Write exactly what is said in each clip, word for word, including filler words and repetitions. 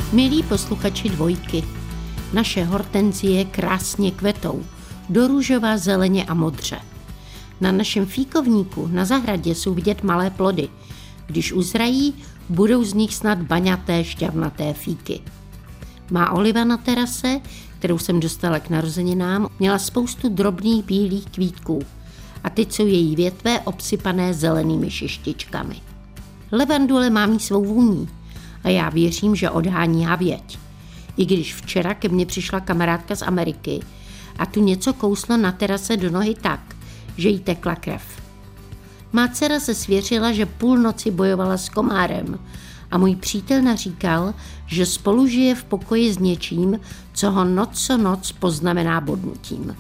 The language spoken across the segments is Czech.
Milí posluchači Dvojky, naše hortenzie krásně kvetou, do růžová, zeleně a modře. Na našem fíkovníku na zahradě jsou vidět malé plody. Když uzrají, budou z nich snad baňaté, šťavnaté fíky. Má Oliva na terase, kterou jsem dostala k narozeninám, měla spoustu drobných bílých kvítků a teď jsou její větve obsypané zelenými šištičkami. Levandule má mít svou vůní a já věřím, že odhání havěť. I když včera ke mně přišla kamarádka z Ameriky a tu něco kouslo na terase do nohy tak, že jí tekla krev. Má dcera se svěřila, že půl noci bojovala s komárem a můj přítel naříkal, že spolu žije v pokoji s něčím, co ho noc co noc poznamená bodnutím.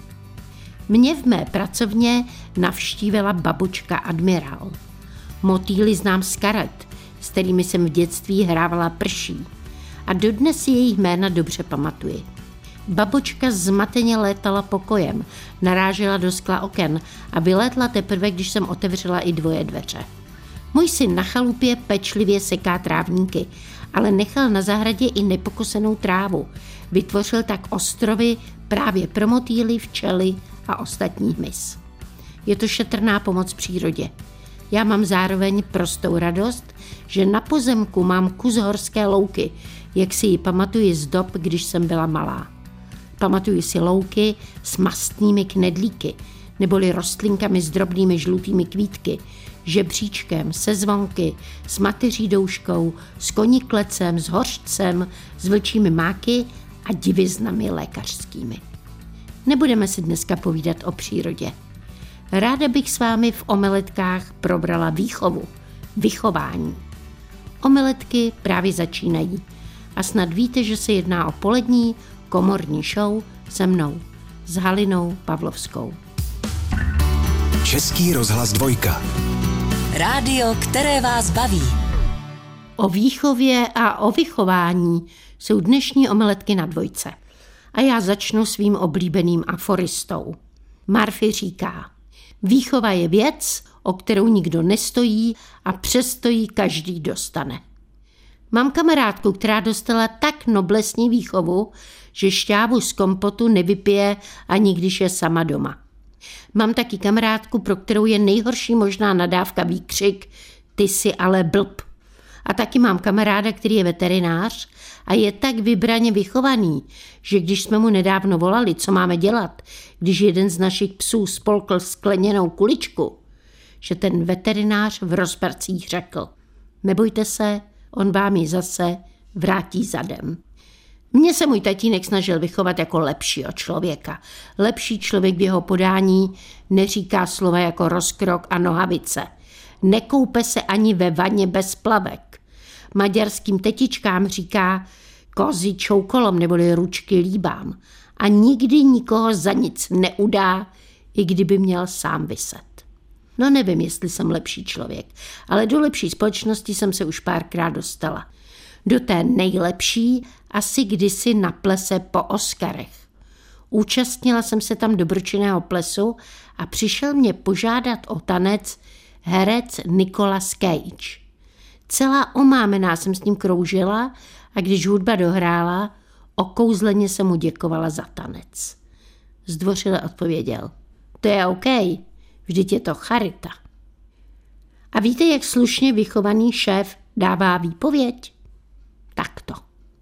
Mě v mé pracovně navštívila babučka admirál. Motýly znám z karet, s kterými jsem v dětství hrávala prší a dodnes si jejich jména dobře pamatuji. Babočka zmateně létala pokojem, narážela do skla oken a vylétla teprve, když jsem otevřela i dvoje dveře. Můj syn na chalupě pečlivě seká trávníky, ale nechal na zahradě i nepokosenou trávu. Vytvořil tak ostrovy právě pro motýly, včely a ostatní hmyz. Je to šetrná pomoc přírodě. Já mám zároveň prostou radost, že na pozemku mám kus horské louky, jak si ji pamatuji z dob, když jsem byla malá. Pamatuji si louky s mastnými knedlíky, neboli rostlinkami s drobnými žlutými kvítky, žebříčkem, se zvonky, s mateří douškou, s koniklecem, s hořčcem, s vlčími máky a diviznami lékařskými. Nebudeme si dneska povídat o přírodě. Ráda bych s vámi v omeletkách probrala výchovu, vychování. Omeletky právě začínají a snad víte, že se jedná o polední komorní show se mnou, s Halinou Pavlovskou. Český rozhlas Dvojka. Rádio, které vás baví. O výchově a o vychování jsou dnešní omeletky na Dvojce. A já začnu svým oblíbeným aforistou. Murphy říká: výchova je věc, o kterou nikdo nestojí a přesto ji každý dostane. Mám kamarádku, která dostala tak noblesní výchovu, že šťávu z kompotu nevypije ani když je sama doma. Mám taky kamarádku, pro kterou je nejhorší možná nadávka výkřik ty jsi ale blb. A taky mám kamaráda, který je veterinář a je tak vybraně vychovaný, že když jsme mu nedávno volali, co máme dělat, když jeden z našich psů spolkl skleněnou kuličku, že ten veterinář v rozparcích řekl: nebojte se, on vám ji zase vrátí zadem. Mně se můj tatínek snažil vychovat jako lepšího člověka. Lepší člověk v jeho podání neříká slova jako rozkrok a nohavice. Nekoupe se ani ve vaně bez plavek. Maďarským tetičkám říká kozy čoukolom neboli ručky líbám. A nikdy nikoho za nic neudá, i kdyby měl sám viset. No nevím, jestli jsem lepší člověk, ale do lepší společnosti jsem se už párkrát dostala. Do té nejlepší asi kdysi na plese po Oscarech. Účastnila jsem se tam dobročinného plesu a přišel mě požádat o tanec herec Nicolas Cage. Celá omámená jsem s ním kroužila a když hudba dohrála, okouzleně jsem mu děkovala za tanec. Zdvořile odpověděl: to je OK, vždyť je to charita. A víte, jak slušně vychovaný šéf dává výpověď? Takto.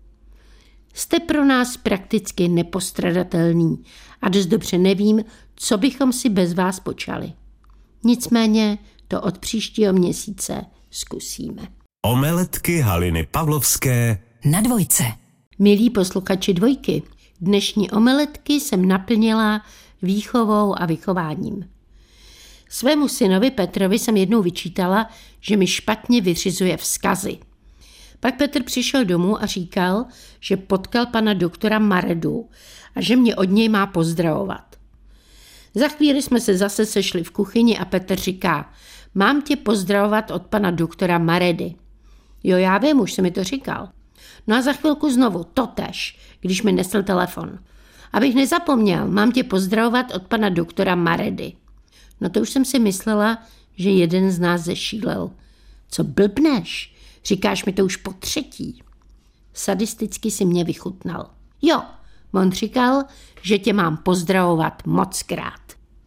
Jste pro nás prakticky nepostradatelný a dost dobře nevím, co bychom si bez vás počali. Nicméně to od příštího měsíce zkusíme. Omeletky Haliny Pavlovské na Dvojce. Milí posluchači Dvojky, dnešní omeletky jsem naplnila výchovou a vychováním. Svému synovi Petrovi jsem jednou vyčítala, že mi špatně vyřizuje vzkazy. Pak Petr přišel domů a říkal, že potkal pana doktora Maredu a že mě od něj má pozdravovat. Za chvíli jsme se zase sešli v kuchyni a Petr říká: mám tě pozdravovat od pana doktora Maredy. Jo, já vím, už jsem mi to říkal. No a za chvilku znovu totéž, když mi nesl telefon. Abych nezapomněl, mám tě pozdravovat od pana doktora Maredy. No to už jsem si myslela, že jeden z nás zešílel. Co blbneš? Říkáš mi to už po třetí. Sadisticky si mě vychutnal. Jo, on říkal, že tě mám pozdravovat mockrát.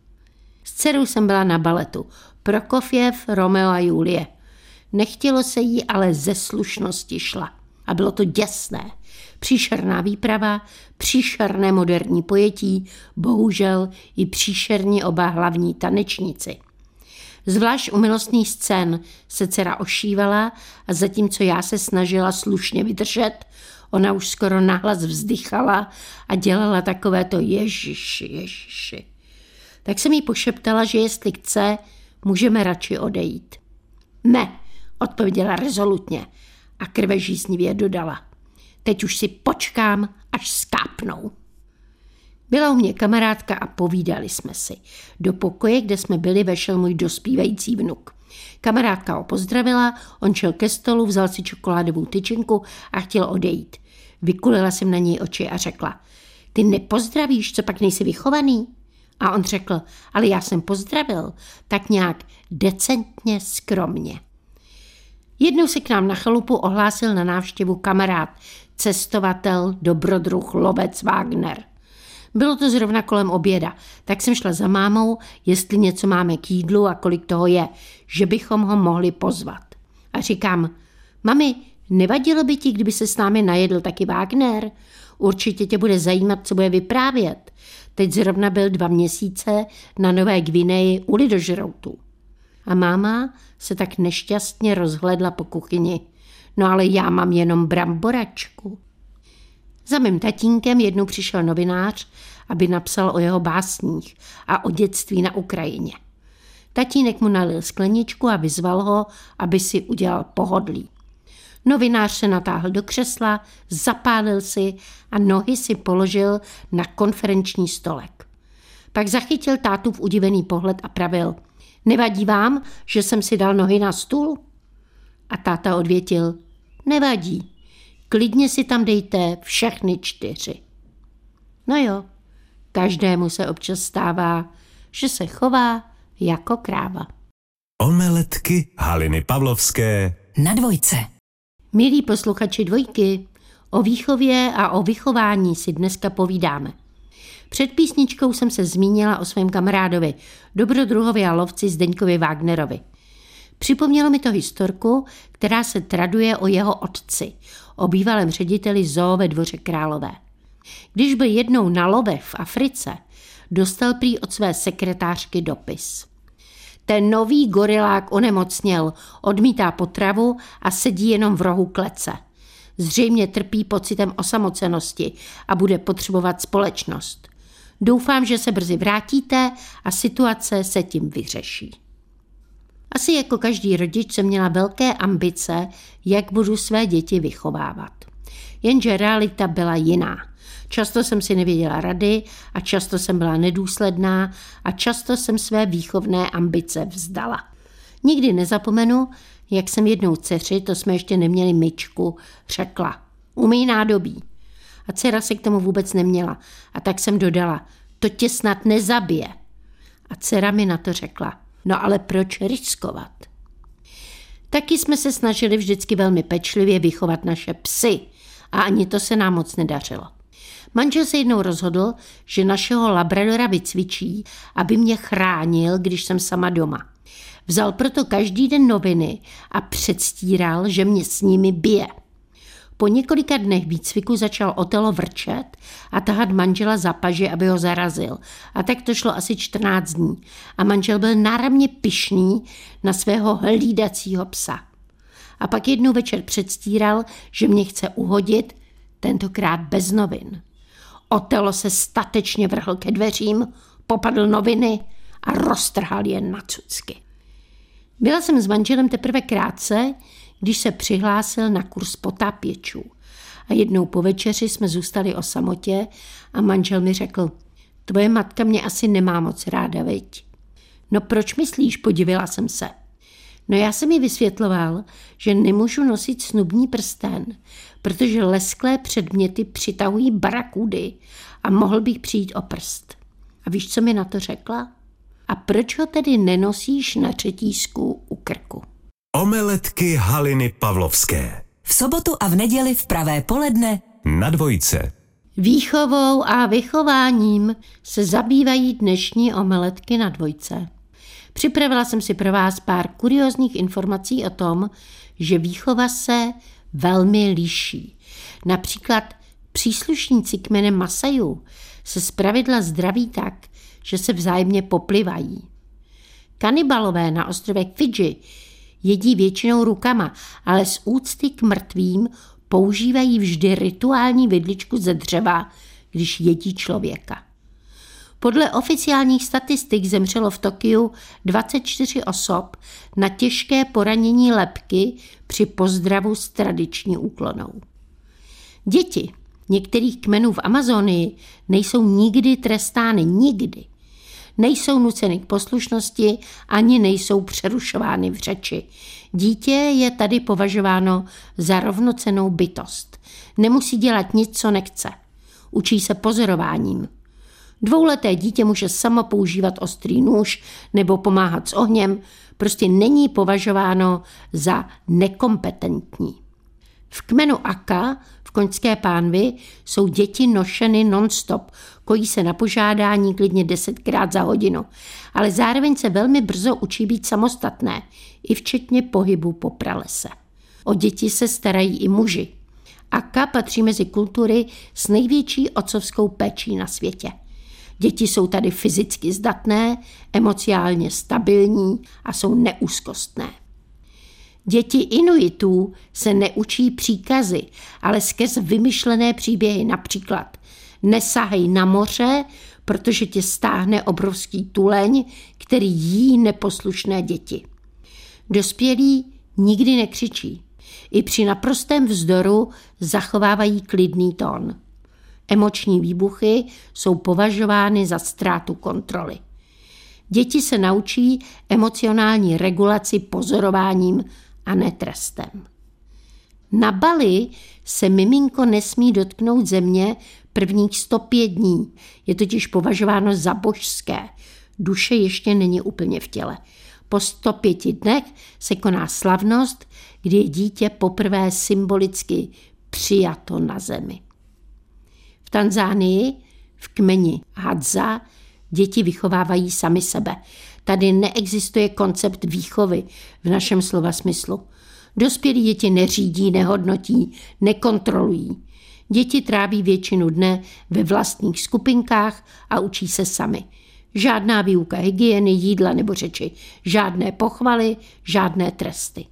S dcerou jsem byla na baletu. Prokofjev, Romeo a Julie. Nechtělo se jí, ale ze slušnosti šla. A bylo to děsné. Příšerná výprava, příšerné moderní pojetí, bohužel i příšerní oba hlavní tanečníci. Zvlášť u milostných scén se dcera ošívala a zatímco já se snažila slušně vydržet, ona už skoro nahlas vzdychala a dělala takové to ježiši, ježiši. Tak jsem jí pošeptala, že jestli chce, můžeme radši odejít. Ne, odpověděla rezolutně a krvežíznivě dodala. Teď už si počkám, až skápnou. Byla u mě kamarádka a povídali jsme si. Do pokoje, kde jsme byli, vešel můj dospívající vnuk. Kamarádka ho pozdravila, on šel ke stolu, vzal si čokoládovou tyčinku a chtěl odejít. Vykulila jsem na něj oči a řekla, ty nepozdravíš, co pak nejsi vychovaný? A on řekl, ale já jsem pozdravil, tak nějak decentně, skromně. Jednou se k nám na chalupu ohlásil na návštěvu kamarád, cestovatel, dobrodruh, lovec Wagner. Bylo to zrovna kolem oběda, tak jsem šla za mámou, jestli něco máme k jídlu a kolik toho je, že bychom ho mohli pozvat. A říkám, mami, nevadilo by ti, kdyby se s námi najedl taky Wagner? Určitě tě bude zajímat, co bude vyprávět. Teď zrovna byl dva měsíce na Nové Gvineji u lidožroutů. A máma se tak nešťastně rozhlédla po kuchyni. No ale já mám jenom bramboračku. Za mým tatínkem jednou přišel novinář, aby napsal o jeho básních a o dětství na Ukrajině. Tatínek mu nalil skleničku a vyzval ho, aby si udělal pohodlí. Novinář se natáhl do křesla, zapálil si a nohy si položil na konferenční stolek. Pak zachytil tátův udivený pohled a pravil, nevadí vám, že jsem si dal nohy na stůl? A táta odvětil, nevadí, klidně si tam dejte všechny čtyři. No jo, každému se občas stává, že se chová jako kráva. Omeletky Haliny Pavlovské na Dvojce. Milí posluchači Dvojky, o výchově a o vychování si dneska povídáme. Před písničkou jsem se zmínila o svém kamarádovi, dobrodruhovi a lovci Zdeňkovi Wagnerovi. Připomnělo mi to historku, která se traduje o jeho otci, o bývalém řediteli zoo ve Dvoře Králové. Když byl jednou na lovech v Africe, dostal prý od své sekretářky dopis. Ten nový gorilák onemocněl, odmítá potravu a sedí jenom v rohu klece. Zřejmě trpí pocitem osamocenosti a bude potřebovat společnost. Doufám, že se brzy vrátíte a situace se tím vyřeší. Asi jako každý rodič jsem měla velké ambice, jak budu své děti vychovávat. Jenže realita byla jiná. Často jsem si nevěděla rady a často jsem byla nedůsledná a často jsem své výchovné ambice vzdala. Nikdy nezapomenu, jak jsem jednou dceři, to jsme ještě neměli myčku, řekla, umyj nádobí. A dcera se k tomu vůbec neměla a tak jsem dodala, to tě snad nezabije. A dcera mi na to řekla, no ale proč riskovat? Taky jsme se snažili vždycky velmi pečlivě vychovat naše psy a ani to se nám moc nedařilo. Manžel se jednou rozhodl, že našeho labradora vycvičí, aby mě chránil, když jsem sama doma. Vzal proto každý den noviny a předstíral, že mě s nimi bije. Po několika dnech výcviku začal Otelo vrčet a tahat manžela za paži, aby ho zarazil. A tak to šlo asi čtrnáct dní. A manžel byl náramně pyšný na svého hlídacího psa. A pak jednou večer předstíral, že mě chce uhodit, tentokrát bez novin. Otelo se statečně vrhl ke dveřím, popadl noviny a roztrhal je na cucky. Byla jsem s manželem teprve krátce, když se přihlásil na kurz potápěčů. A jednou po večeři jsme zůstali o samotě a manžel mi řekl, tvoje matka mě asi nemá moc ráda, viď? No proč myslíš, podivila jsem se. No já jsem jí vysvětloval, že nemůžu nosit snubní prsten, protože lesklé předměty přitahují barakudy a mohl bych přijít o prst. A víš, co mi na to řekla? A proč ho tedy nenosíš na řetízku u krku? Omeletky Haliny Pavlovské. V sobotu a v neděli v pravé poledne Na dvojce. Výchovou a vychováním se zabývají dnešní omeletky Na dvojce. Připravila jsem si pro vás pár kuriózních informací o tom, že výchova se velmi liší. Například příslušníci kmene Masajů se zpravidla zdraví tak, že se vzájemně poplivají. Kanibalové na ostrovech Fidži jedí většinou rukama, ale z úcty k mrtvým používají vždy rituální vidličku ze dřeva, když jedí člověka. Podle oficiálních statistik zemřelo v Tokiu dvacet čtyři osob na těžké poranění lebky při pozdravu s tradiční úklonou. Děti některých kmenů v Amazonii nejsou nikdy trestány, nikdy. Nejsou nuceny k poslušnosti, ani nejsou přerušovány v řeči. Dítě je tady považováno za rovnocennou bytost. Nemusí dělat nic, co nechce. Učí se pozorováním. Dvouleté dítě může samo používat ostrý nůž nebo pomáhat s ohněm, prostě není považováno za nekompetentní. V kmenu Aka v koňské pánvi jsou děti nošeny non-stop, kojí se na požádání klidně desetkrát za hodinu, ale zároveň se velmi brzo učí být samostatné, i včetně pohybu po pralese. O děti se starají i muži. Aka patří mezi kultury s největší otcovskou péčí na světě. Děti jsou tady fyzicky zdatné, emocionálně stabilní a jsou neúzkostné. Děti Inuitů se neučí příkazy, ale skrz vymyšlené příběhy, například nesahej na moře, protože tě stáhne obrovský tuleň, který jí neposlušné děti. Dospělí nikdy nekřičí. I při naprostém vzdoru zachovávají klidný tón. Emoční výbuchy jsou považovány za ztrátu kontroly. Děti se naučí emocionální regulaci pozorováním a ne trestem. Na Bali se miminko nesmí dotknout země prvních sto pět dní. Je totiž považováno za božské. Duše ještě není úplně v těle. Po sto pěti dnech se koná slavnost, kdy je dítě poprvé symbolicky přijato na zemi. V Tanzánii, v kmeni Hadza, děti vychovávají sami sebe. Tady neexistuje koncept výchovy v našem slova smyslu. Dospělí děti neřídí, nehodnotí, nekontrolují. Děti tráví většinu dne ve vlastních skupinkách a učí se sami. Žádná výuka hygieny, jídla nebo řeči, žádné pochvaly, žádné tresty.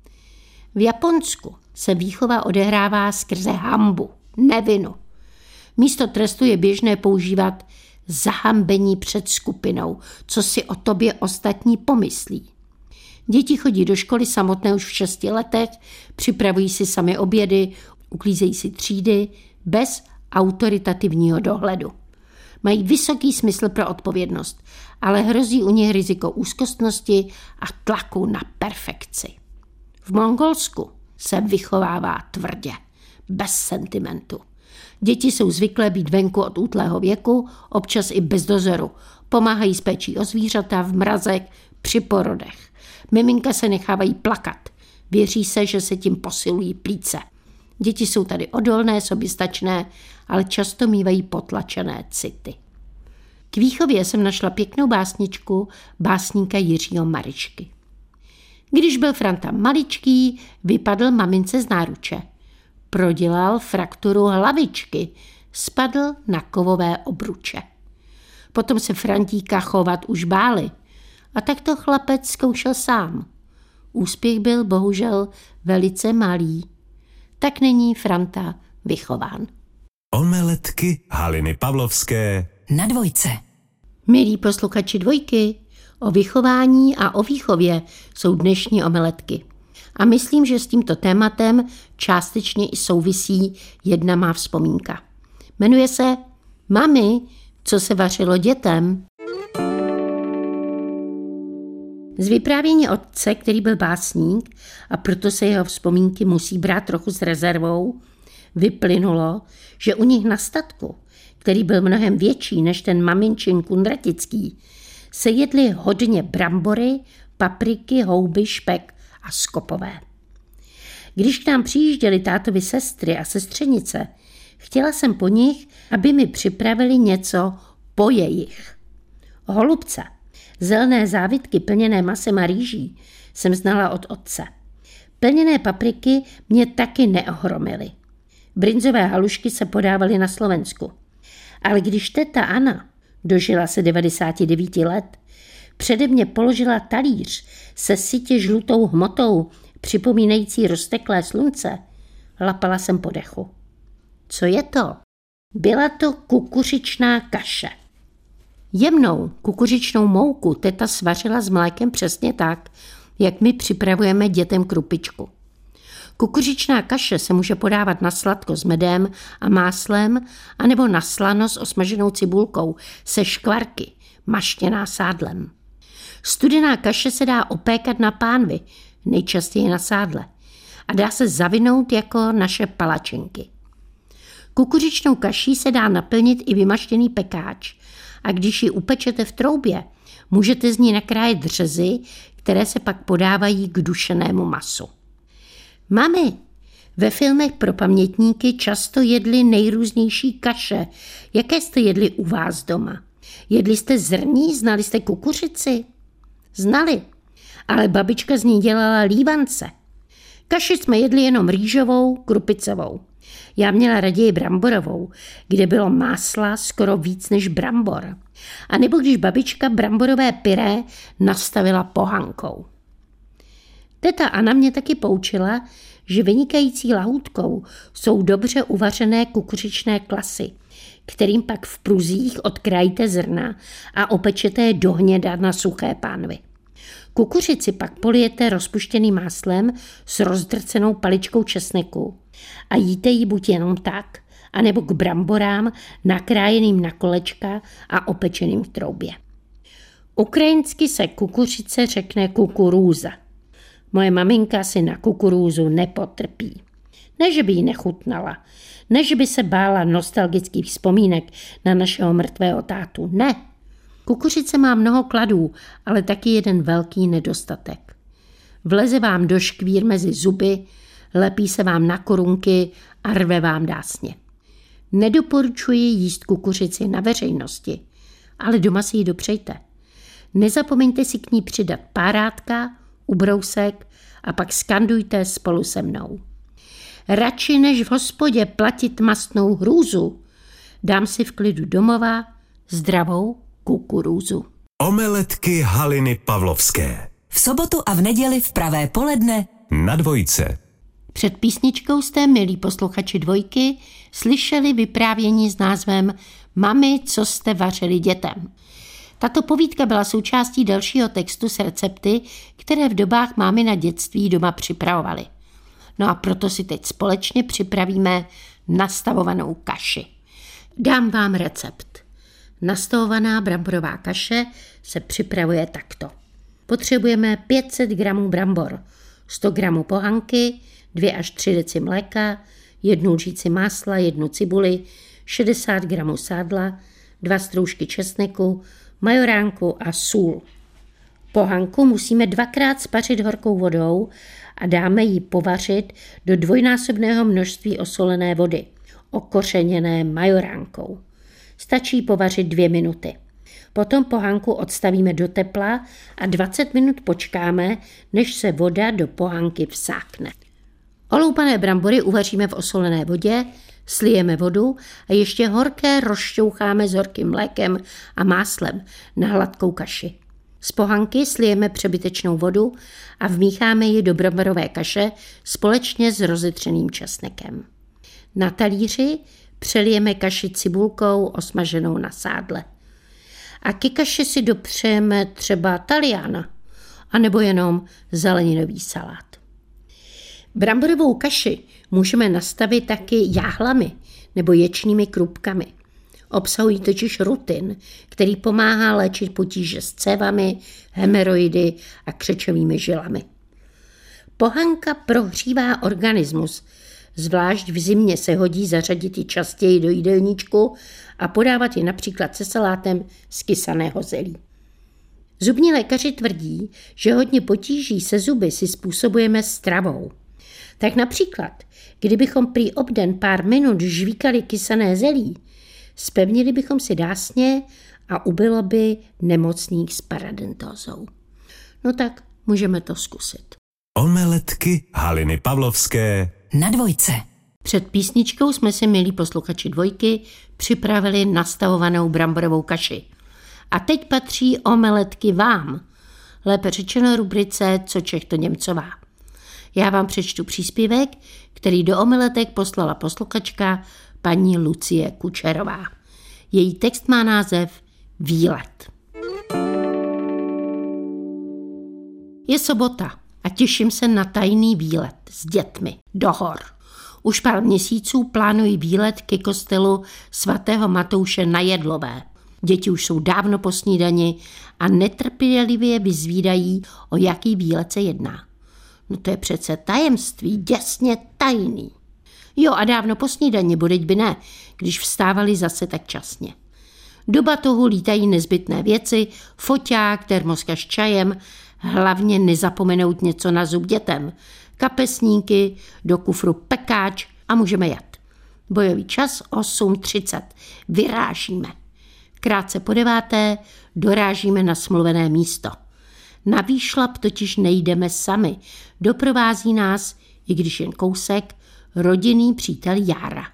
V Japonsku se výchova odehrává skrze hanbu, nevinu. Místo trestu je běžné používat zahambení před skupinou, co si o tobě ostatní pomyslí. Děti chodí do školy samotné už v šesti letech, připravují si sami obědy, uklízejí si třídy bez autoritativního dohledu. Mají vysoký smysl pro odpovědnost, ale hrozí u nich riziko úzkostnosti a tlaku na perfekci. V Mongolsku se vychovává tvrdě, bez sentimentu. Děti jsou zvyklé být venku od útlého věku, občas i bez dozoru. Pomáhají s péčí o zvířata v mrazech při porodech. Miminka se nechávají plakat. Věří se, že se tím posilují plíce. Děti jsou tady odolné, soběstačné, ale často mívají potlačené city. K výchově jsem našla pěknou básničku básníka Jiřího Maričky. Když byl Franta maličký, vypadl mamince z náruče. Prodělal frakturu hlavičky, spadl na kovové obruče. Potom se Frantíka chovat už báli a tak to chlapec zkoušel sám. Úspěch byl bohužel velice malý. Tak není Franta vychován. Omeletky Haliny Pavlovské Na dvojce. Milí posluchači Dvojky, o vychování a o výchově jsou dnešní omeletky. A myslím, že s tímto tématem částečně i souvisí jedna má vzpomínka. Jmenuje se Mami, co se vařilo dětem? Z vyprávění otce, který byl básník a proto se jeho vzpomínky musí brát trochu s rezervou, vyplynulo, že u nich na statku, který byl mnohem větší než ten maminčin kunratický, se jedly hodně brambory, papriky, houby, špek a skopové. Když k nám přijížděly tátovi sestry a sestřenice, chtěla jsem po nich, aby mi připravili něco po jejich. Holubce, zelené závitky plněné masem a rýží, jsem znala od otce. Plněné papriky mě taky neohromily. Brinzové halušky se podávaly na Slovensku. Ale když teta Anna dožila se devadesát devět let, přede mě položila talíř se sytě žlutou hmotou, připomínající rozteklé slunce, lapala jsem po dechu. Co je to? Byla to kukuřičná kaše. Jemnou kukuřičnou mouku teta svařila s mlékem přesně tak, jak my připravujeme dětem krupičku. Kukuřičná kaše se může podávat na sladko s medem a máslem anebo na slano s osmaženou cibulkou se škvarky, maštěná sádlem. Studená kaše se dá opékat na pánvi, nejčastěji na sádle, a dá se zavinout jako naše palačinky. Kukuřičnou kaší se dá naplnit i vymaštěný pekáč a když ji upečete v troubě, můžete z ní nakrájet řezy, které se pak podávají k dušenému masu. Mami, ve filmech pro pamětníky často jedli nejrůznější kaše. Jaké jste jedli u vás doma? Jedli jste zrní? Znali jste kukuřici? Znali, ale babička z ní dělala lívance. Kaši jsme jedli jenom rýžovou, krupicovou. Já měla raději bramborovou, kde bylo másla skoro víc než brambor. A nebo když babička bramborové pyré nastavila pohankou. Teta Anna mě taky poučila, že vynikající lahůdkou jsou dobře uvařené kukuřičné klasy, kterým pak v pruzích odkrájíte zrna a opečete je do hněda na suché pánvi. Kukuřici pak polijete rozpuštěným máslem s rozdrcenou paličkou česneku a jíte ji buď jenom tak, anebo k bramborám nakrájeným na kolečka a opečeným v troubě. Ukrajinsky se kukuřice řekne kukurúza. Moje maminka si na kukurúzu nepotrpí. Ne, že by jí nechutnala, ne, že by se bála nostalgických vzpomínek na našeho mrtvého tátu. Ne. Kukuřice má mnoho kladů, ale taky jeden velký nedostatek. Vleze vám do škvír mezi zuby, lepí se vám na korunky a rve vám dásně. Nedoporučuji jíst kukuřici na veřejnosti, ale doma si ji dopřejte. Nezapomeňte si k ní přidat párátka, ubrousek a pak skandujte spolu se mnou. Radši než v hospodě platit mastnou hrůzu, dám si v klidu domova zdravou kukurúzu. Omeletky Haliny Pavlovské. V sobotu a v neděli v pravé poledne Na Dvojce. Před písničkou jste, milí posluchači Dvojky, slyšeli vyprávění s názvem Mami, co jste vařili dětem. Tato povídka byla součástí dalšího textu s recepty, které v dobách mámy na dětství doma připravovali. No a proto si teď společně připravíme nastavovanou kaši. Dám vám recept. Nastavovaná bramborová kaše se připravuje takto. Potřebujeme pět set gramů brambor, sto gramů pohanky, dvě až tři deci mléka, jednu lžíci másla, jednu cibuli, šedesát gramů sádla, dva stroužky česneku, majoránku a sůl. Pohanku musíme dvakrát spařit horkou vodou a dáme ji povařit do dvojnásobného množství osolené vody, okořeněné majoránkou. Stačí povařit dvě minuty. Potom pohanku odstavíme do tepla a dvacet minut počkáme, než se voda do pohanky vsákne. Oloupané brambory uvaříme v osolené vodě, slijeme vodu a ještě horké rozšťoucháme s horkým mlékem a máslem na hladkou kaši. Z pohanky slijeme přebytečnou vodu a vmícháme ji do bramborové kaše společně s rozetřeným česnekem. Na talíři přelijeme kaši cibulkou osmaženou na sádle. A ke kaši si dopřejeme třeba taliana, anebo jenom zeleninový salát. Bramborovou kaši můžeme nastavit taky jáhlami nebo ječnými krupkami. Obsahují totiž rutin, který pomáhá léčit potíže s cévami, hemeroidy a křečovými žilami. Pohanka prohřívá organismus, zvlášť v zimě se hodí zařadit ji častěji do jídelníčku a podávat ji například se salátem z kysaného zelí. Zubní lékaři tvrdí, že hodně potíží se zuby si způsobujeme stravou. Tak například, kdybychom prý obden pár minut žvíkali kysané zelí, zpevnili bychom si dásně a ubylo by nemocných s paradentózou. No tak můžeme to zkusit. Omeletky Haliny Pavlovské Na dvojce. Před písničkou jsme si, milí posluchači Dvojky, připravili nastavovanou bramborovou kaši. A teď patří omeletky vám. Lépe řečeno rubrice Co Čech to Němcová. Já vám přečtu příspěvek, který do omeletek poslala posluchačka paní Lucie Kučerová. Její text má název Výlet. Je sobota a těším se na tajný výlet s dětmi do hor. Už pár měsíců plánuji výlet ke kostelu svatého Matouše na Jedlové. Děti už jsou dávno po snídani a netrpělivě vyzvídají, o jaký výlet se jedná. No to je přece tajemství, děsně tajný. Jo, a dávno po snídani, bodeď by ne, když vstávali zase tak časně. Do batohu lítají nezbytné věci, foťák, termoska s čajem, hlavně nezapomenout něco na zub dětem, kapesníky, do kufru pekáč a můžeme jet. Bojový čas osm třicet. Vyrážíme. Krátce po deváté dorážíme na smluvené místo. Na výšlap totiž nejdeme sami. Doprovází nás, i když jen kousek, rodinný přítel Jára.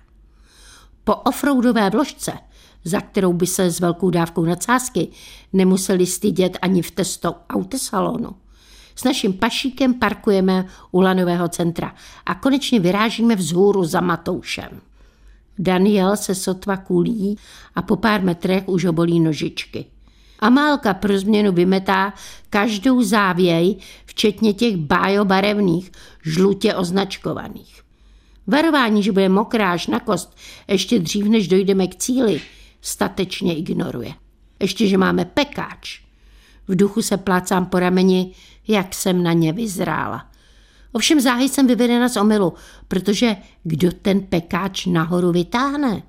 Po offroadové vložce, za kterou by se s velkou dávkou nadsázky nemuseli stydět ani v testo autosalonu, s naším pašíkem parkujeme u lanového centra a konečně vyrážíme vzhůru za Matoušem. Daniel se sotva kulí a po pár metrech už ho bolí nožičky. Amálka pro změnu vymetá každou závěj, včetně těch bájobarevných, žlutě označkovaných. Varování, že bude mokrá až na kost, ještě dřív, než dojdeme k cíli, statečně ignoruje. Ještě, že máme pekáč. V duchu se plácám po rameni, jak jsem na ně vyzrála. Ovšem záhy jsem vyvedena z omylu, protože kdo ten pekáč nahoru vytáhne?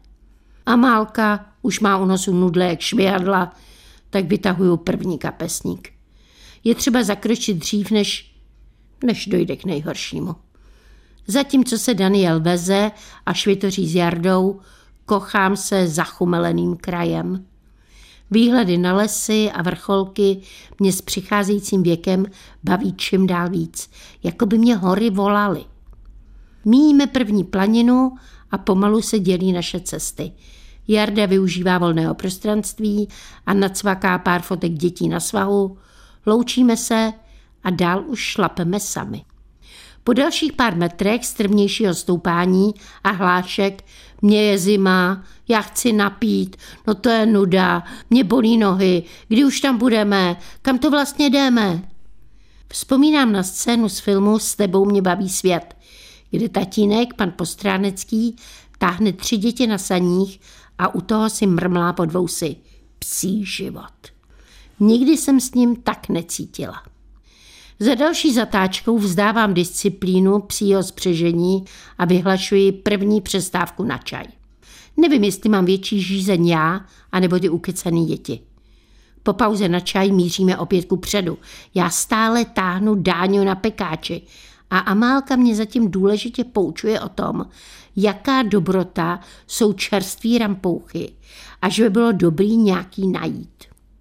Amálka už má u nosu nudle jak švihadla, tak vytahuju první kapesník. Je třeba zakročit dřív, než, než dojde k nejhoršímu. Zatímco se Daniel veze a švitoří s Jardou, kochám se zachumeleným krajem. Výhledy na lesy a vrcholky mě s přicházejícím věkem baví čím dál víc, jako by mě hory volaly. Míjíme první planinu a pomalu se dělí naše cesty. Jarda využívá volného prostranství a nacvaká pár fotek dětí na svahu, loučíme se a dál už šlapeme sami. Po dalších pár metrech strmnějšího stoupání a hlášek mě je zima, já chci napít, no to je nuda, mě bolí nohy, kdy už tam budeme, kam to vlastně jdeme? Vzpomínám na scénu z filmu S tebou mě baví svět, kde tatínek, pan Postránecký, táhne tři děti na saních a u toho si mrmlá pod vousy. Psí život. Nikdy jsem s ním tak necítila. Za další zatáčkou vzdávám disciplínu psího spřežení a vyhlašuji první přestávku na čaj. Nevím, jestli mám větší žízeň já, anebo ty ukecaný děti. Po pauze na čaj míříme opět ku předu. Já stále táhnu Dáňu na pekáči a Amálka mě zatím důležitě poučuje o tom, jaká dobrota jsou čerství rampouchy a že by bylo dobrý nějaký najít.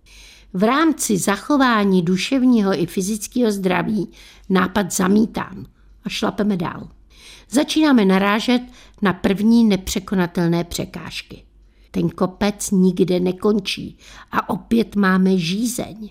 V rámci zachování duševního i fyzického zdraví nápad zamítám a šlapeme dál. Začínáme narážet na první nepřekonatelné překážky. Ten kopec nikde nekončí a opět máme žízeň.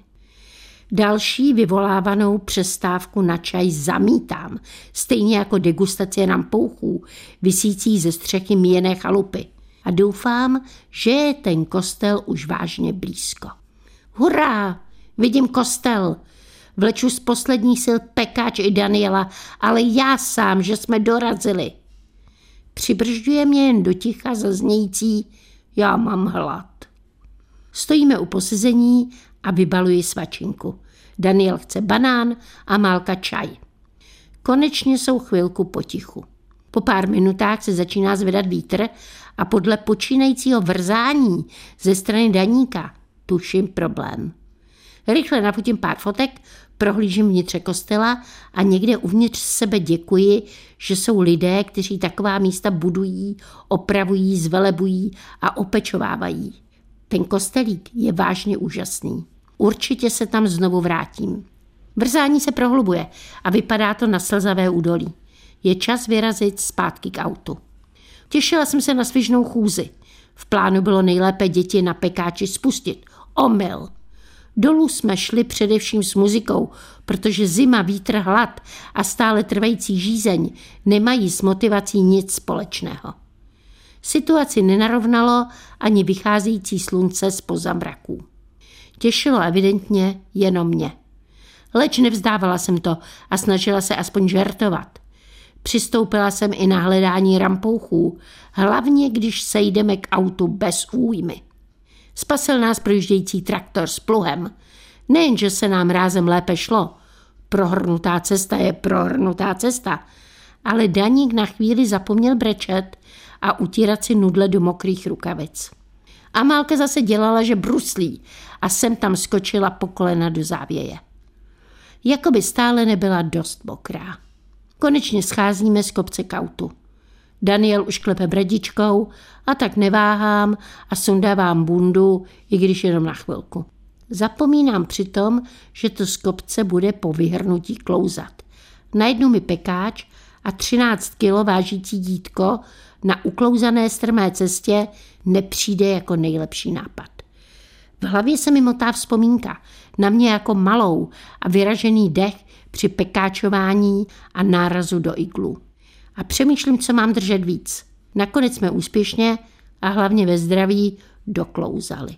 Další vyvolávanou přestávku na čaj zamítám, stejně jako degustace rampouchů, visící ze střechy míjené chalupy. A doufám, že je ten kostel už vážně blízko. Hurá, vidím kostel. Vleču z posledních sil pekáč i Daniela, ale já sám, že jsme dorazili. Přibržďuje mě jen do ticha zaznějící já mám hlad. Stojíme u posezení a vybaluji svačinku. Daniel chce banán a Málka čaj. Konečně jsou chvilku potichu. Po pár minutách se začíná zvedat vítr a podle počínajícího vrzání ze strany Daníka tuším problém. Rychle nafotím pár fotek, Prohlížím vnitře kostela a někde uvnitř sebe děkuji, že jsou lidé, kteří taková místa budují, opravují, zvelebují a opečovávají. Ten kostelík je vážně úžasný. Určitě se tam znovu vrátím. Vrzání se prohlubuje a vypadá to na slzavé údolí. Je čas vyrazit zpátky k autu. Těšila jsem se na svižnou chůzi. V plánu bylo nejlépe děti na pekáči spustit. Omyl. Dolů jsme šli především s muzikou, protože zima, vítr, hlad a stále trvající žízeň nemají s motivací nic společného. Situaci nenarovnalo ani vycházející slunce zpoza mraků. Těšilo evidentně jenom mě. Leč nevzdávala jsem to a snažila se aspoň žertovat. Přistoupila jsem i na hledání rampouchů, hlavně když sejdeme k autu bez újmy. Spasil nás projíždějící traktor s pluhem. Nejenže se nám rázem lépe šlo, prohrnutá cesta je prohrnutá cesta, ale Daník na chvíli zapomněl brečet a utírat si nudle do mokrých rukavic. Amálka zase dělala, že bruslí a sem tam skočila po kolena do závěje. Jakoby stále nebyla dost mokrá. Konečně scházíme z kopce k autu. Daniel už klepe bradičkou a tak neváhám a sundávám bundu, i když jenom na chvilku. Zapomínám přitom, že to z kopce bude po vyhrnutí klouzat. Najednou mi pekáč a třináct kilo vážící dítko na uklouzané strmé cestě nepřijde jako nejlepší nápad. V hlavě se mi motá vzpomínka na mě jako malou a vyražený dech při pekáčování a nárazu do iglu. A přemýšlím, co mám držet víc. Nakonec jsme úspěšně a hlavně ve zdraví doklouzali.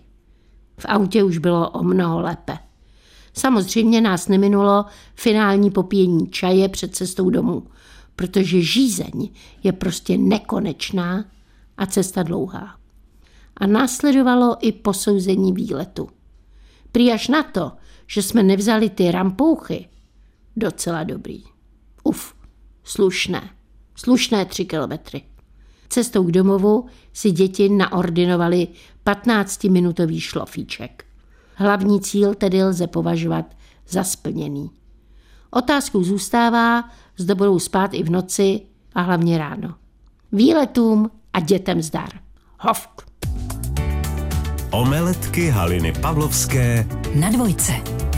V autě už bylo o mnoho lépe. Samozřejmě nás neminulo finální popíjení čaje před cestou domů, protože žízeň je prostě nekonečná a cesta dlouhá. A následovalo i posouzení výletu. Prý až na to, že jsme nevzali ty rampouchy, docela dobrý. Uf, slušné, slušné tři kilometry. Cestou k domovu si děti naordinovali patnáctiminutový šlofíček. Hlavní cíl tedy lze považovat za splněný. Otázkou zůstává, zda budou spát i v noci a hlavně ráno. Výletům a dětem zdar. Hovk! Omeletky Haliny Pavlovské na Dvojce.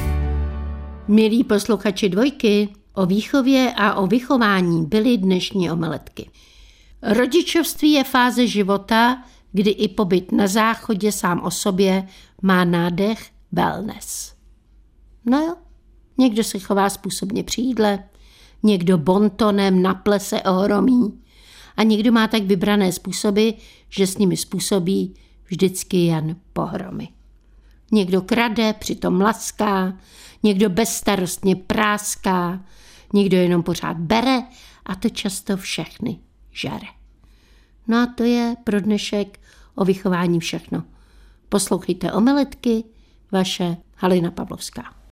Milí posluchači Dvojky, o výchově a o vychování byly dnešní omeletky. Rodičovství je fáze života, kdy i pobyt na záchodě sám o sobě má nádech wellness. No jo, někdo se chová způsobně při jídle, někdo bontonem na plese ohromí a někdo má tak vybrané způsoby, že s nimi způsobí vždycky jen pohromy. Někdo krade, přitom laská, někdo bezstarostně práská, někdo jenom pořád bere a to často všechny žere. No a to je pro dnešek o vychování všechno. Poslouchejte Omeletky, vaše Halina Pavlovská.